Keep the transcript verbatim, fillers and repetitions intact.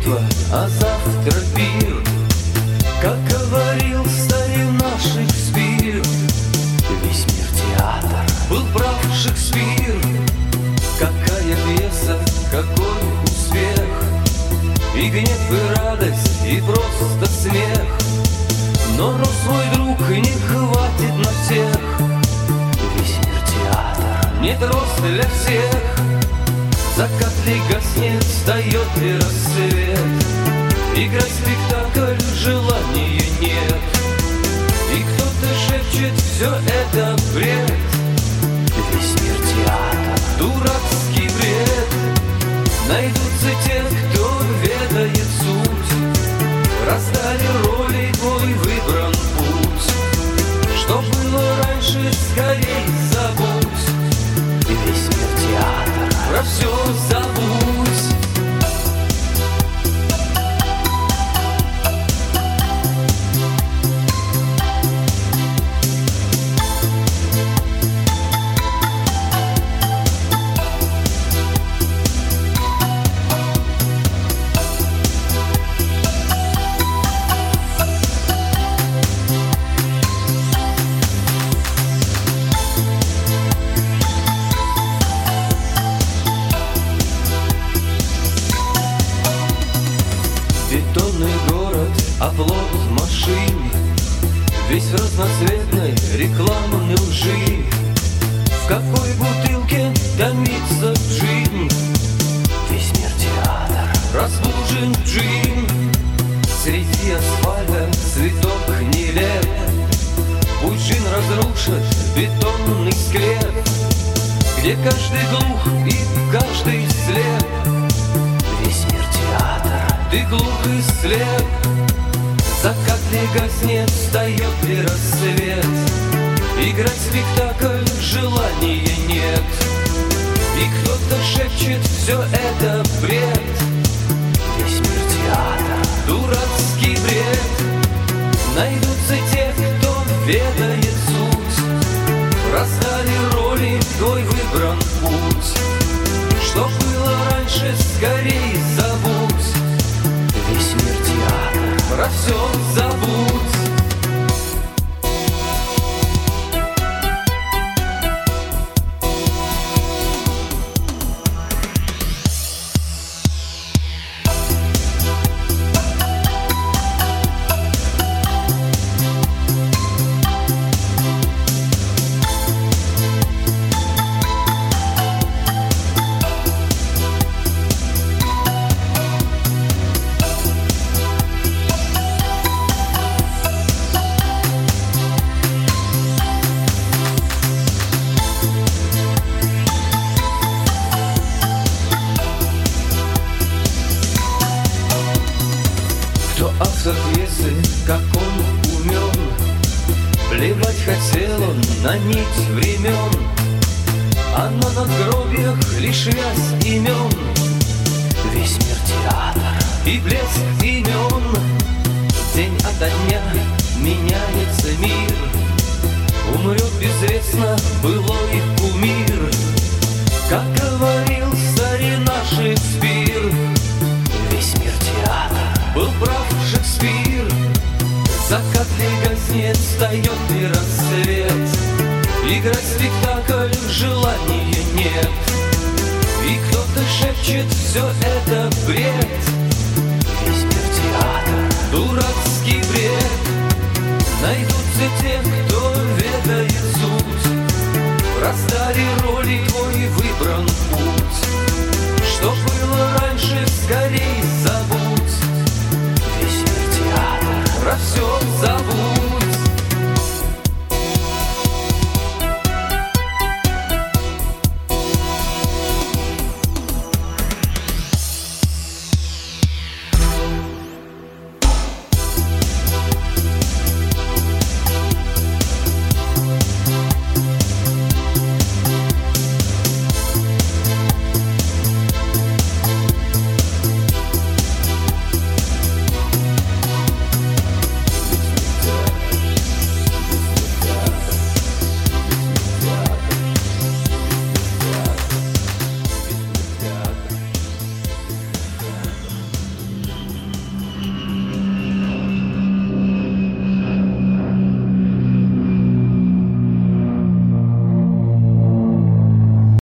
битва, а завтра пир. Как говорил старина Шекспир, весь мир театр, был прав Шекспир. Какая пьеса, какой успех, и гнев, и радость, и просто смех. Но рост, мой друг, не хватит на всех. Весь мир театр, нет роста для всех. Закат ли гаснет, встает ли рассвет, играть спектакль желания нет. И кто-то шепчет, все это бред. Весь мир театр, дурацкий бред. Найдутся те, кто ведает суть, раздали роли, твой выбран путь. Что было раньше, скорей забудь. И весь мир театр, про все забудь. Бетонный город, оплот машин, весь в разноцветной рекламной лжи. В какой бутылке томится джин? Весь мир театр, разбужен джин. Среди асфальта цветок нелеп, пусть джин разрушит бетонный склеп, где каждый глух и каждый слеп. Весь мир театр, ты глух и слеп. Закат ли гаснет, встает ли рассвет, играть спектакль желания нет. И кто-то шепчет, все это бред. Весь мир театр, дурацкий бред. Найдутся те, кто ведает суть, раздали роли, твой выбран путь. Что было раньше, скорей забудь. Весь мир театр, про все забудь. Кто автор пьесы, как он умен, плевать хотел он на нить времен, а на надгробиях лишь вязь имен. Весь мир театр и блеск имен. День ото дня меняется мир, умрет безвестно былой кумир. Как говорил старина Шекспир, весь мир театр, был прав Шекспир. Закат ли гаснет, встает ли рассвет, играть спектакль желания нет. И кто-то шепчет, все это бред. Весь мир театр, дурацкий бред. Найдутся те, кто ведает суть, раздали роли, твой выбран путь. Что было раньше, скорей